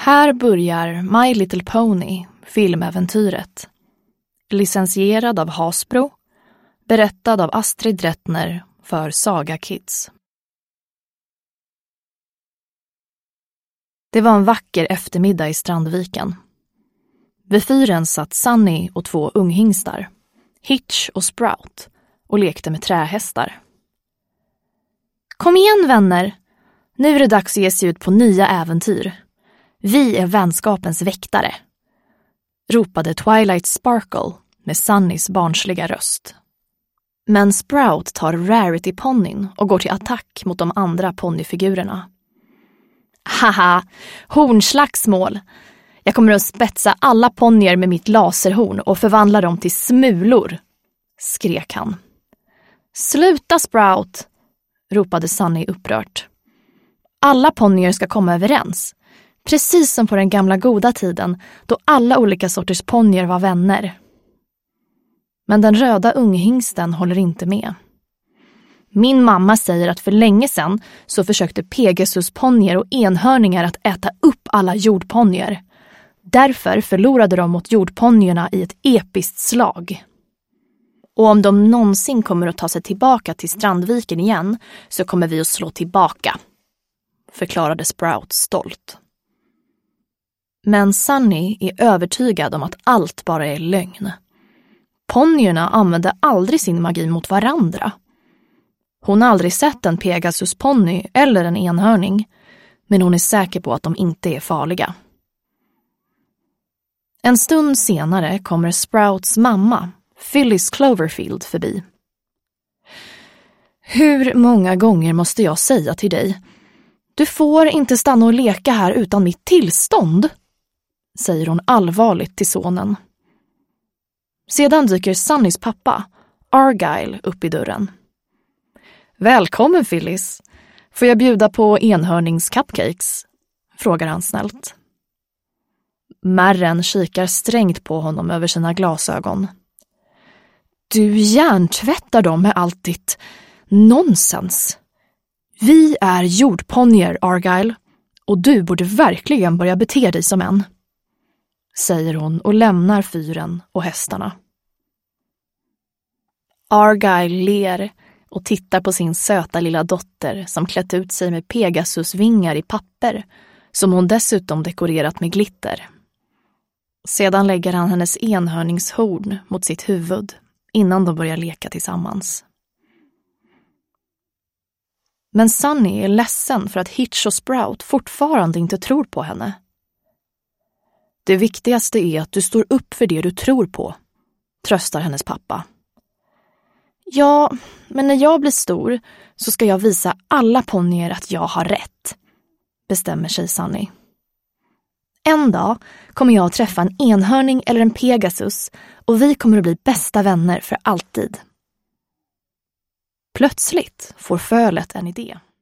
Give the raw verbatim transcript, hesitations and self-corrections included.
Här börjar My Little Pony, filmäventyret. Licensierad av Hasbro, berättad av Astrid Rättner för Saga Kids. Det var en vacker eftermiddag i Strandviken. Vid fyren satt Sunny och två unghingstar, Hitch och Sprout, och lekte med trähästar. Kom igen, vänner! Nu är det dags att ge sig ut på nya äventyr. Vi är vänskapens väktare, ropade Twilight Sparkle med Sunnys barnsliga röst. Men Sprout tar Rarity-ponnyn och går till attack mot de andra ponnyfigurerna. Haha, hornslagsmål! Jag kommer att spetsa alla ponnyer med mitt laserhorn och förvandla dem till smulor, skrek han. Sluta, Sprout! Ropade Sunny upprört. Alla ponnyer ska komma överens. Precis som på den gamla goda tiden då alla olika sorters ponnyer var vänner. Men den röda unghingsten håller inte med. Min mamma säger att för länge sedan så försökte Pegasus-ponnyer och enhörningar att äta upp alla jordponnyer. Därför förlorade de mot jordponnyerna i ett episkt slag. Och om de någonsin kommer att ta sig tillbaka till Strandviken igen så kommer vi att slå tillbaka, förklarade Sprout stolt. Men Sunny är övertygad om att allt bara är lögn. Ponnyerna använde aldrig sin magi mot varandra. Hon har aldrig sett en Pegasus-ponny eller en enhörning, men hon är säker på att de inte är farliga. En stund senare kommer Sprouts mamma, Phyllis Cloverfield, förbi. Hur många gånger måste jag säga till dig? Du får inte stanna och leka här utan mitt tillstånd, säger hon allvarligt till sonen. Sedan dyker Sunnys pappa, Argyle, upp i dörren. Välkommen, Phyllis. Får jag bjuda på enhörnings-cupcakes? Frågar han snällt. Märren kikar strängt på honom över sina glasögon. Du hjärntvättar dem med allt ditt nonsens. Vi är jordponnyer, Argyle, och du borde verkligen börja bete dig som en, säger hon och lämnar fyren och hästarna. Argyle ler och tittar på sin söta lilla dotter som klätt ut sig med Pegasusvingar i papper som hon dessutom dekorerat med glitter. Sedan lägger han hennes enhörningshorn mot sitt huvud innan de börjar leka tillsammans. Men Sunny är ledsen för att Hitch och Sprout fortfarande inte tror på henne. Det viktigaste är att du står upp för det du tror på, tröstar hennes pappa. Ja, men när jag blir stor så ska jag visa alla ponnyer att jag har rätt, bestämmer sig Sunny. En dag kommer jag att träffa en enhörning eller en Pegasus och vi kommer att bli bästa vänner för alltid. Plötsligt får fölet en idé.